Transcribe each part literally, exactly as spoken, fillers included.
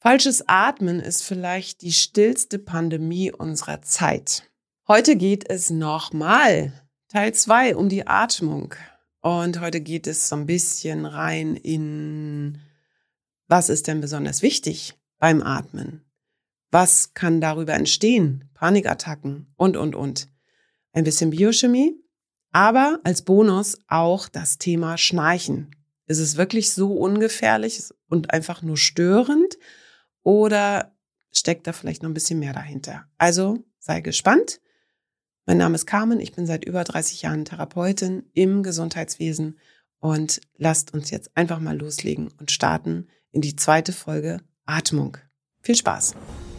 Falsches Atmen ist vielleicht die stillste Pandemie unserer Zeit. Heute geht es nochmal, Teil zwei, um die Atmung. Und heute geht es so ein bisschen rein in, was ist denn besonders wichtig beim Atmen? Was kann darüber entstehen? Panikattacken und, und, und. Ein bisschen Biochemie, aber als Bonus auch das Thema Schnarchen. Ist es wirklich so ungefährlich und einfach nur störend? Oder steckt da vielleicht noch ein bisschen mehr dahinter? Also sei gespannt. Mein Name ist Carmen, ich bin seit über dreißig Jahren Therapeutin im Gesundheitswesen und lasst uns jetzt einfach mal loslegen und starten in die zweite Folge Atmung. Viel Spaß!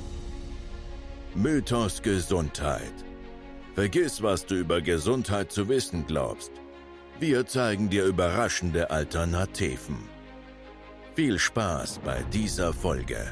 Mythos Gesundheit. Vergiss, was du über Gesundheit zu wissen glaubst. Wir zeigen dir überraschende Alternativen. Viel Spaß bei dieser Folge.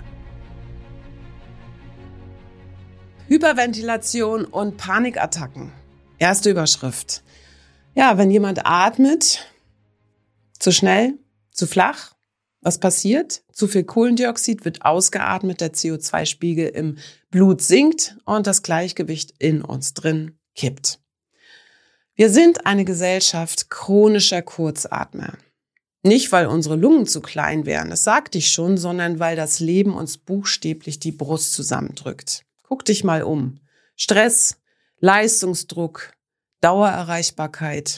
Hyperventilation und Panikattacken. Erste Überschrift. Ja, wenn jemand atmet, zu schnell, zu flach, was passiert? Zu viel Kohlendioxid wird ausgeatmet, der C O zwei Spiegel im Blut sinkt und das Gleichgewicht in uns drin kippt. Wir sind eine Gesellschaft chronischer Kurzatmer. Nicht, weil unsere Lungen zu klein wären, das sagte ich schon, sondern weil das Leben uns buchstäblich die Brust zusammendrückt. Guck dich mal um. Stress, Leistungsdruck, Dauererreichbarkeit.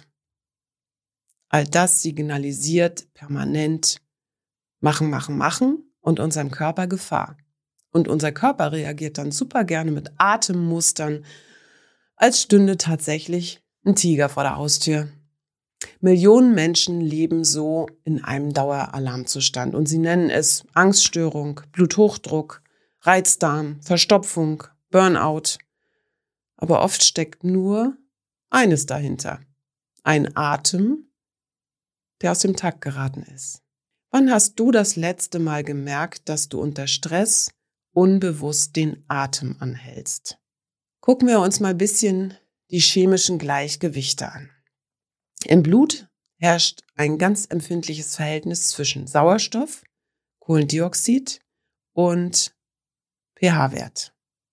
All das signalisiert permanent machen, machen, machen und unserem Körper Gefahr. Und unser Körper reagiert dann super gerne mit Atemmustern, als stünde tatsächlich ein Tiger vor der Haustür. Millionen Menschen leben so in einem Daueralarmzustand und sie nennen es Angststörung, Bluthochdruck, Reizdarm, Verstopfung, Burnout. Aber oft steckt nur eines dahinter. Ein Atem, der aus dem Takt geraten ist. Wann hast du das letzte Mal gemerkt, dass du unter Stress unbewusst den Atem anhältst? Gucken wir uns mal ein bisschen die chemischen Gleichgewichte an. Im Blut herrscht ein ganz empfindliches Verhältnis zwischen Sauerstoff, Kohlendioxid und pH-Wert.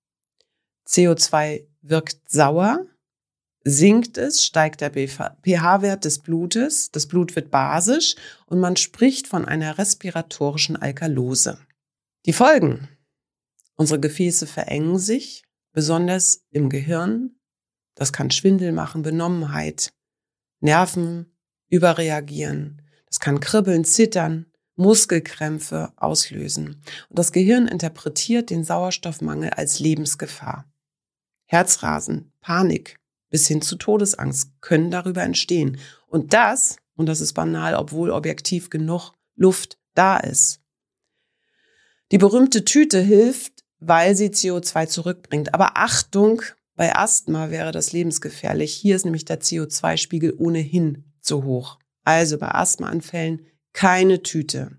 C O zwei wirkt sauer, sinkt es, steigt der pH-Wert des Blutes, das Blut wird basisch und man spricht von einer respiratorischen Alkalose. Die Folgen: Unsere Gefäße verengen sich, besonders im Gehirn. Das kann Schwindel machen, Benommenheit, Nerven überreagieren. Das kann kribbeln, zittern, Muskelkrämpfe auslösen. Und das Gehirn interpretiert den Sauerstoffmangel als Lebensgefahr. Herzrasen, Panik bis hin zu Todesangst können darüber entstehen. Und das, und das ist banal, obwohl objektiv genug Luft da ist. Die berühmte Tüte hilft, weil sie C O zwei zurückbringt. Aber Achtung, bei Asthma wäre das lebensgefährlich. Hier ist nämlich der C O zwei Spiegel ohnehin zu hoch. Also bei Asthmaanfällen keine Tüte.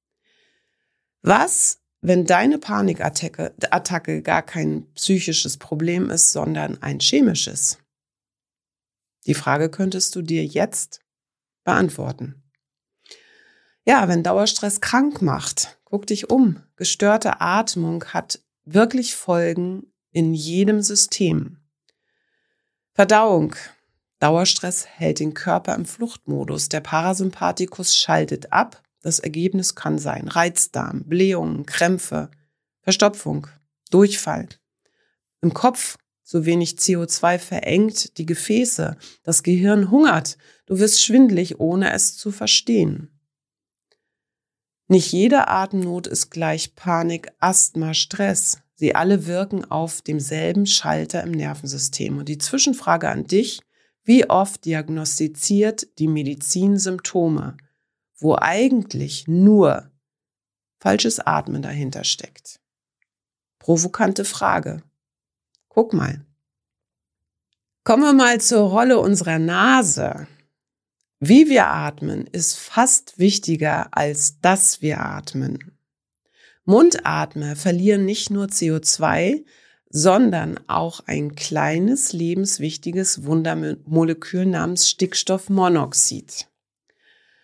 Was, wenn deine Panikattacke Attacke gar kein psychisches Problem ist, sondern ein chemisches? Die Frage könntest du dir jetzt beantworten. Ja, wenn Dauerstress krank macht, guck dich um. Gestörte Atmung hat wirklich Folgen in jedem System. Verdauung. Dauerstress hält den Körper im Fluchtmodus. Der Parasympathikus schaltet ab. Das Ergebnis kann sein Reizdarm, Blähungen, Krämpfe, Verstopfung, Durchfall. Im Kopf zu wenig C O zwei verengt die Gefäße. Das Gehirn hungert. Du wirst schwindelig, ohne es zu verstehen. Nicht jede Atemnot ist gleich Panik, Asthma, Stress. Sie alle wirken auf demselben Schalter im Nervensystem. Und die Zwischenfrage an dich: Wie oft diagnostiziert die Medizin Symptome, wo eigentlich nur falsches Atmen dahinter steckt? Provokante Frage. Guck mal. Kommen wir mal zur Rolle unserer Nase. Wie wir atmen, ist fast wichtiger, als dass wir atmen. Mundatmer verlieren nicht nur C O zwei, sondern auch ein kleines, lebenswichtiges Wundermolekül namens Stickstoffmonoxid.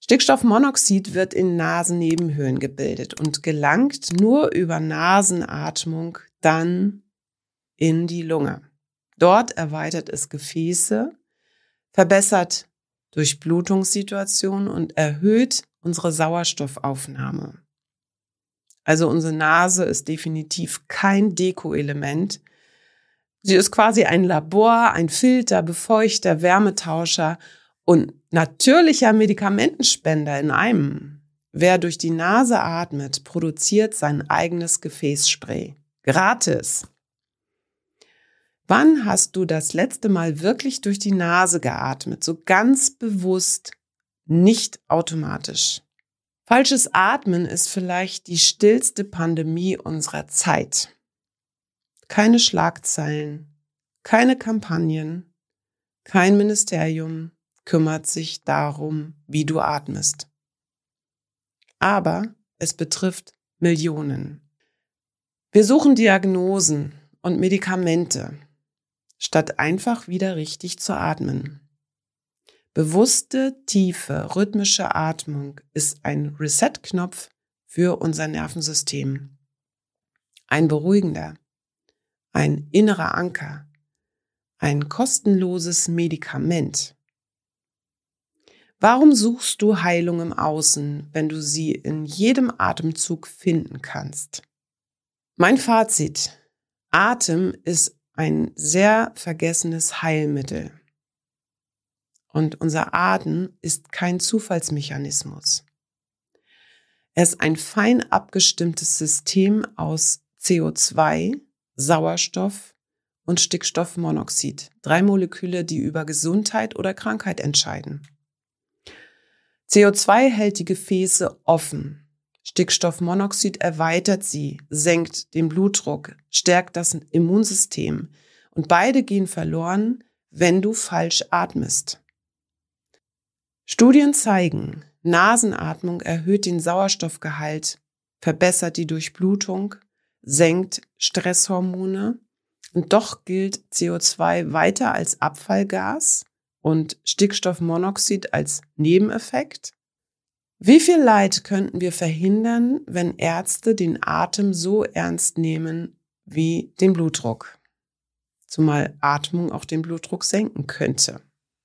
Stickstoffmonoxid wird in Nasennebenhöhlen gebildet und gelangt nur über Nasenatmung dann in die Lunge. Dort erweitert es Gefäße, verbessert Durchblutungssituationen und erhöht unsere Sauerstoffaufnahme. Also unsere Nase ist definitiv kein Deko-Element. Sie ist quasi ein Labor, ein Filter, Befeuchter, Wärmetauscher und natürlicher Medikamentenspender in einem. Wer durch die Nase atmet, produziert sein eigenes Gefäßspray. Gratis. Wann hast du das letzte Mal wirklich durch die Nase geatmet? So ganz bewusst, nicht automatisch. Falsches Atmen ist vielleicht die stillste Pandemie unserer Zeit. Keine Schlagzeilen, keine Kampagnen, kein Ministerium kümmert sich darum, wie du atmest. Aber es betrifft Millionen. Wir suchen Diagnosen und Medikamente, statt einfach wieder richtig zu atmen. Bewusste, tiefe, rhythmische Atmung ist ein Reset-Knopf für unser Nervensystem. Ein beruhigender, ein innerer Anker, ein kostenloses Medikament. Warum suchst du Heilung im Außen, wenn du sie in jedem Atemzug finden kannst? Mein Fazit: Atem ist ein sehr vergessenes Heilmittel. Und unser Atem ist kein Zufallsmechanismus. Er ist ein fein abgestimmtes System aus C O zwei, Sauerstoff und Stickstoffmonoxid. Drei Moleküle, die über Gesundheit oder Krankheit entscheiden. C O zwei hält die Gefäße offen. Stickstoffmonoxid erweitert sie, senkt den Blutdruck, stärkt das Immunsystem. Und beide gehen verloren, wenn du falsch atmest. Studien zeigen, Nasenatmung erhöht den Sauerstoffgehalt, verbessert die Durchblutung, senkt Stresshormone und doch gilt C O zwei weiter als Abfallgas und Stickstoffmonoxid als Nebeneffekt. Wie viel Leid könnten wir verhindern, wenn Ärzte den Atem so ernst nehmen wie den Blutdruck? Zumal Atmung auch den Blutdruck senken könnte.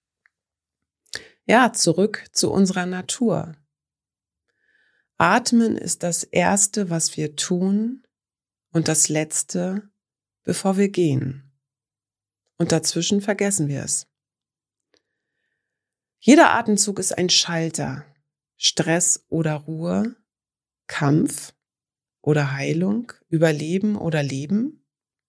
Ja, zurück zu unserer Natur. Atmen ist das Erste, was wir tun und das Letzte, bevor wir gehen. Und dazwischen vergessen wir es. Jeder Atemzug ist ein Schalter. Stress oder Ruhe, Kampf oder Heilung, Überleben oder Leben.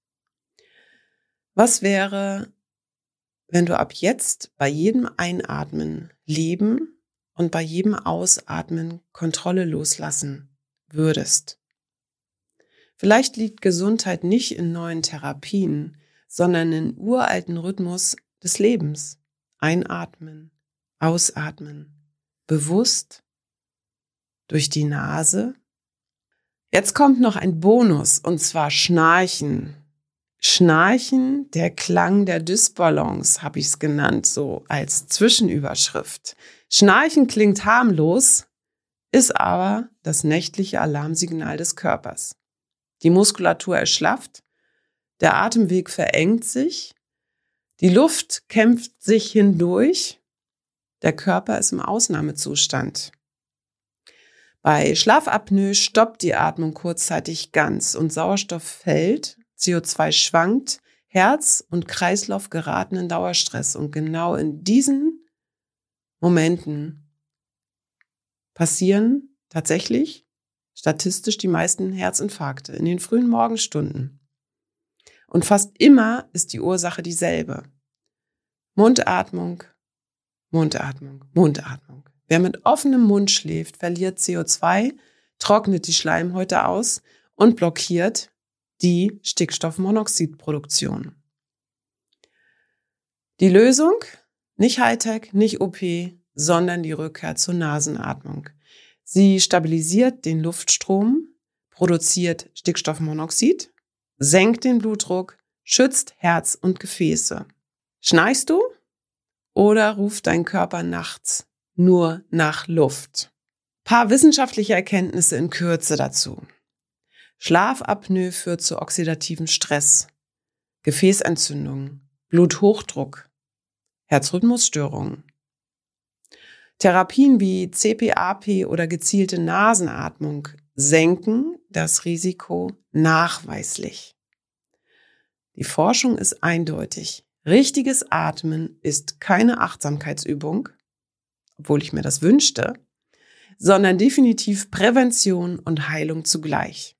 Was wäre, wenn du ab jetzt bei jedem Einatmen Leben und bei jedem Ausatmen Kontrolle loslassen würdest? Vielleicht liegt Gesundheit nicht in neuen Therapien, sondern in uralten Rhythmus des Lebens. Einatmen, ausatmen, bewusst durch die Nase. Jetzt kommt noch ein Bonus, und zwar Schnarchen. Schnarchen, der Klang der Dysbalance, habe ich es genannt, so als Zwischenüberschrift. Schnarchen klingt harmlos, ist aber das nächtliche Alarmsignal des Körpers. Die Muskulatur erschlafft, der Atemweg verengt sich, die Luft kämpft sich hindurch, der Körper ist im Ausnahmezustand. Bei Schlafapnoe stoppt die Atmung kurzzeitig ganz und Sauerstoff fällt, C O zwei schwankt, Herz und Kreislauf geraten in Dauerstress. Und genau in diesen Momenten passieren tatsächlich statistisch die meisten Herzinfarkte in den frühen Morgenstunden. Und fast immer ist die Ursache dieselbe. Mundatmung, Mundatmung, Mundatmung. Wer mit offenem Mund schläft, verliert C O zwei, trocknet die Schleimhäute aus und blockiert die Stickstoffmonoxidproduktion. Die Lösung? Nicht Hightech, nicht O P, sondern die Rückkehr zur Nasenatmung. Sie stabilisiert den Luftstrom, produziert Stickstoffmonoxid, senkt den Blutdruck, schützt Herz und Gefäße. Schnarchst du? Oder ruft dein Körper nachts nur nach Luft. Paar wissenschaftliche Erkenntnisse in Kürze dazu. Schlafapnoe führt zu oxidativem Stress, Gefäßentzündungen, Bluthochdruck, Herzrhythmusstörungen. Therapien wie C P A P oder gezielte Nasenatmung senken das Risiko nachweislich. Die Forschung ist eindeutig. Richtiges Atmen ist keine Achtsamkeitsübung, obwohl ich mir das wünschte, sondern definitiv Prävention und Heilung zugleich.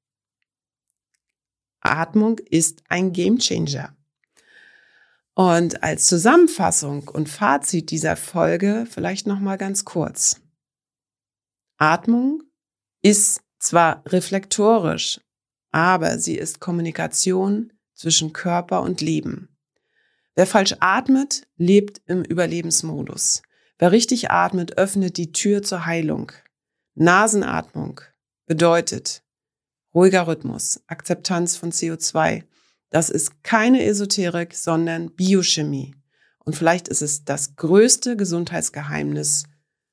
Atmung ist ein Gamechanger. Und als Zusammenfassung und Fazit dieser Folge vielleicht nochmal ganz kurz. Atmung ist zwar reflektorisch, aber sie ist Kommunikation zwischen Körper und Leben. Wer falsch atmet, lebt im Überlebensmodus. Wer richtig atmet, öffnet die Tür zur Heilung. Nasenatmung bedeutet ruhiger Rhythmus, Akzeptanz von C O zwei. Das ist keine Esoterik, sondern Biochemie. Und vielleicht ist es das größte Gesundheitsgeheimnis.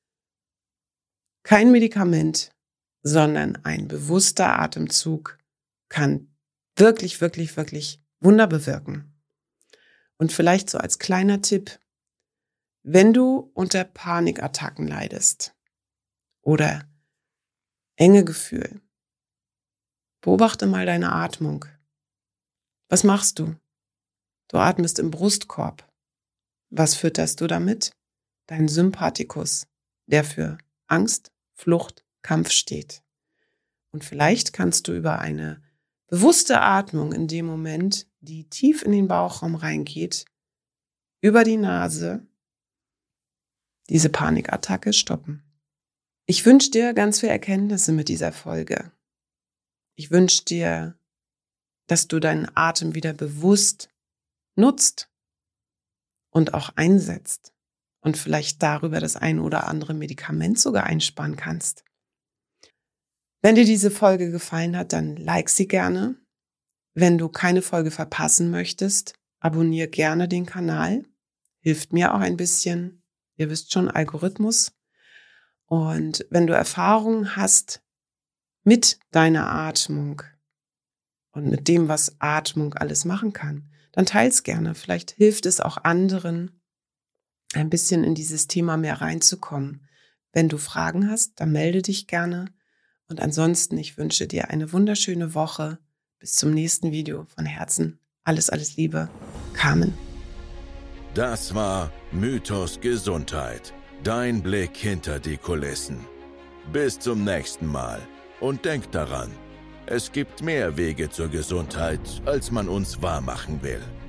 Kein Medikament, sondern ein bewusster Atemzug kann wirklich, wirklich, wirklich Wunder bewirken. Und vielleicht so als kleiner Tipp, wenn du unter Panikattacken leidest oder enge Gefühl, beobachte mal deine Atmung. Was machst du? Du atmest im Brustkorb. Was fütterst du damit? Dein Sympathikus, der für Angst, Flucht, Kampf steht. Und vielleicht kannst du über eine bewusste Atmung in dem Moment, die tief in den Bauchraum reingeht, über die Nase, diese Panikattacke stoppen. Ich wünsche dir ganz viele Erkenntnisse mit dieser Folge. Ich wünsche dir, dass du deinen Atem wieder bewusst nutzt und auch einsetzt und vielleicht darüber das ein oder andere Medikament sogar einsparen kannst. Wenn dir diese Folge gefallen hat, dann like sie gerne. Wenn du keine Folge verpassen möchtest, abonniere gerne den Kanal. Hilft mir auch ein bisschen. Ihr wisst schon, Algorithmus. Und wenn du Erfahrungen hast mit deiner Atmung und mit dem, was Atmung alles machen kann, dann teil's gerne. Vielleicht hilft es auch anderen, ein bisschen in dieses Thema mehr reinzukommen. Wenn du Fragen hast, dann melde dich gerne. Und ansonsten, ich wünsche dir eine wunderschöne Woche. Bis zum nächsten Video. Von Herzen. Alles, alles Liebe. Carmen. Das war Mythos Gesundheit. Dein Blick hinter die Kulissen. Bis zum nächsten Mal. Und denk daran, es gibt mehr Wege zur Gesundheit, als man uns wahrmachen will.